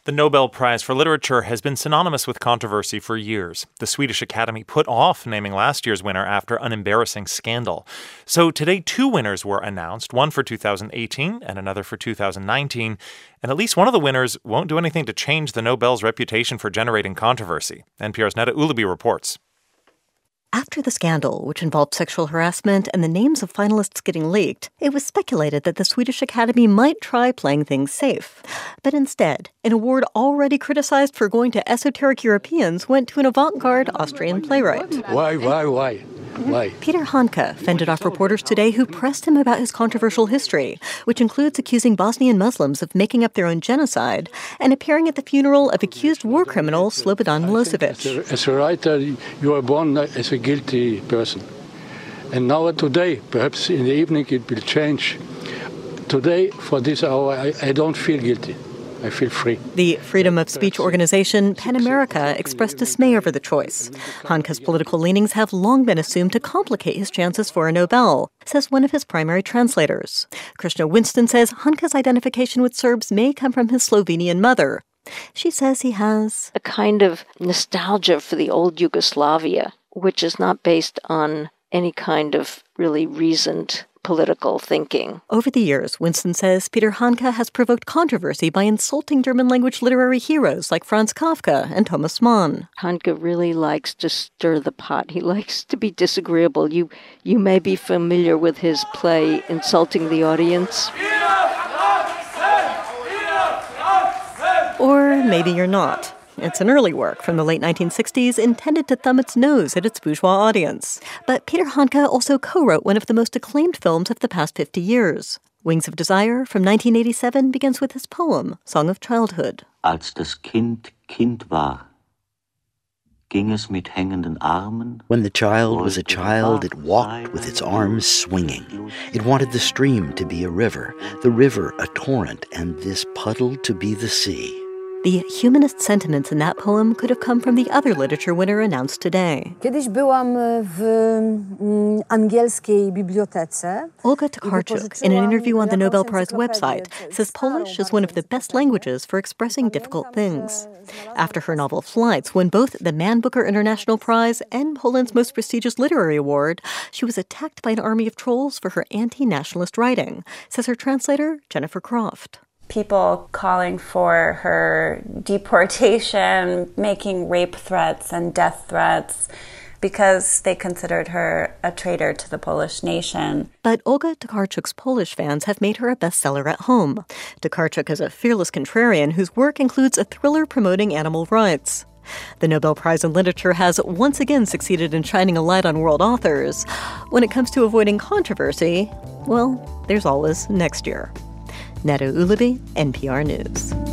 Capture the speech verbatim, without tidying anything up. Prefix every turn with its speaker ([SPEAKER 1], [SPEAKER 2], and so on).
[SPEAKER 1] The Nobel Prize for Literature has been synonymous with controversy for years. The Swedish Academy put off naming last year's winner after an embarrassing scandal. So today, two winners were announced, one for two thousand eighteen and another for two thousand nineteen. And at least one of the winners won't do anything to change the Nobel's reputation for generating controversy. N P R's Neda Ulaby reports.
[SPEAKER 2] After the scandal, which involved sexual harassment and the names of finalists getting leaked, it was speculated that the Swedish Academy might try playing things safe. But instead, an award already criticized for going to esoteric Europeans went to an avant-garde Austrian playwright.
[SPEAKER 3] Why, why, why? Why?
[SPEAKER 2] Peter Handke fended off reporters today who pressed him about his controversial history, which includes accusing Bosnian Muslims of making up their own genocide and appearing at the funeral of accused war criminal Slobodan Milosevic.
[SPEAKER 3] As a, as a writer, you are born as a guilty person. And now today, perhaps in the evening it will change. Today, for this hour, I, I don't feel guilty. I feel free.
[SPEAKER 2] The freedom of speech organization PEN America expressed dismay over the choice. Handke's political leanings have long been assumed to complicate his chances for a Nobel, says one of his primary translators. Krishna Winston says Handke's identification with Serbs may come from his Slovenian mother. She says he has
[SPEAKER 4] a kind of nostalgia for the old Yugoslavia, which is not based on any kind of really reasoned political thinking.
[SPEAKER 2] Over the years, Winston says Peter Handke has provoked controversy by insulting German-language literary heroes like Franz Kafka and Thomas Mann.
[SPEAKER 4] Handke really likes to stir the pot. He likes to be disagreeable. You, you may be familiar with his play Insulting the Audience.
[SPEAKER 2] Or maybe you're not. It's an early work from the late nineteen sixties intended to thumb its nose at its bourgeois audience. But Peter Handke also co-wrote one of the most acclaimed films of the past fifty years. Wings of Desire from nineteen eighty-seven begins with his poem, Song of Childhood.
[SPEAKER 5] Als das Kind Kind war, ging es mit hängenden Armen.
[SPEAKER 6] When the child was a child, it walked with its arms swinging. It wanted the stream to be a river, the river a torrent, and this puddle to be the sea.
[SPEAKER 2] The humanist sentiments in that poem could have come from the other literature winner announced today.
[SPEAKER 7] Kiedyś byłam w angielskiej bibliotece.
[SPEAKER 2] Olga Tokarczuk, in an interview on the Nobel Prize website, says Polish is one of the best languages for expressing difficult things. After her novel Flights won both the Man Booker International Prize and Poland's most prestigious literary award, she was attacked by an army of trolls for her anti-nationalist writing, says her translator, Jennifer Croft.
[SPEAKER 8] People calling for her deportation, making rape threats and death threats because they considered her a traitor to the Polish nation.
[SPEAKER 2] But Olga Tokarczuk's Polish fans have made her a bestseller at home. Tokarczuk is a fearless contrarian whose work includes a thriller promoting animal rights. The Nobel Prize in Literature has once again succeeded in shining a light on world authors. When it comes to avoiding controversy, well, there's always next year. Neda Ulaby, N P R News.